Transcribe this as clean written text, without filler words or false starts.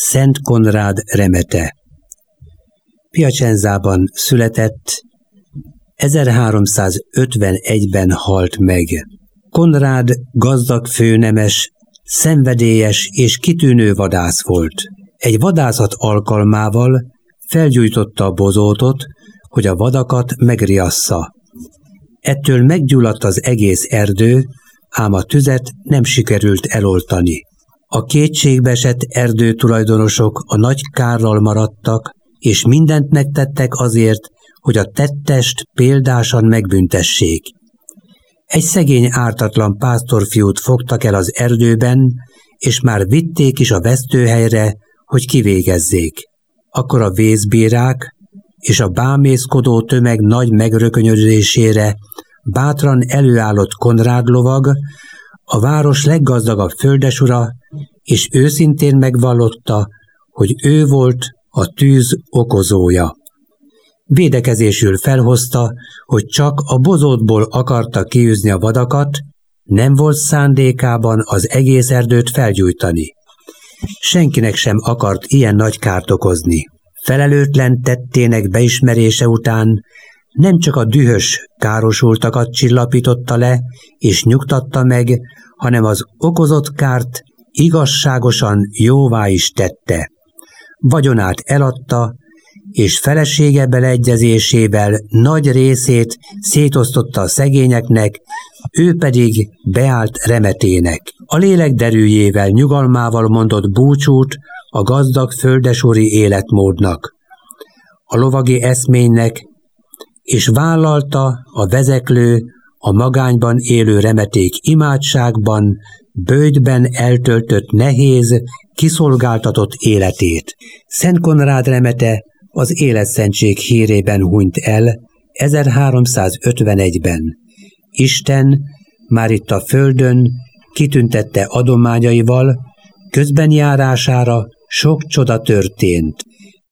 Szent Konrád remete. Piacenzában született, 1351-ben halt meg. Konrád gazdag főnemes, szenvedélyes és kitűnő vadász volt. Egy vadászat alkalmával felgyújtotta a bozótot, hogy a vadakat megriassza. Ettől meggyulladt az egész erdő, ám a tüzet nem sikerült eloltani. A kétségbeesett erdőtulajdonosok a nagy kárral maradtak, és mindent megtettek azért, hogy a tettest példásan megbüntessék. Egy szegény ártatlan pásztorfiút fogtak el az erdőben, és már vitték is a vesztőhelyre, hogy kivégezzék. Akkor a vészbírák és a bámészkodó tömeg nagy megrökönyödésére bátran előállott Konrád lovag, a város leggazdagabb földesura, és őszintén megvallotta, hogy ő volt a tűz okozója. Védekezésül felhozta, hogy csak a bozótból akarta kiűzni a vadakat, nem volt szándékában az egész erdőt felgyújtani. Senkinek sem akart ilyen nagy kárt okozni. Felelőtlen tettének beismerése után nem csak a dühös károsultakat csillapította le és nyugtatta meg, hanem az okozott kárt igazságosan jóvá is tette. Vagyonát eladta, és felesége beleegyezésével nagy részét szétosztotta a szegényeknek, ő pedig beállt remetének. A lélek derűjével, nyugalmával mondott búcsút a gazdag földesúri életmódnak, a lovagi eszménynek, és vállalta a vezeklő, a magányban élő remeték imádságban, böjtben eltöltött nehéz, kiszolgáltatott életét. Szent Konrád remete az életszentség hírében hunyt el 1351-ben. Isten már itt a földön kitüntette adományaival, közbenjárására sok csoda történt.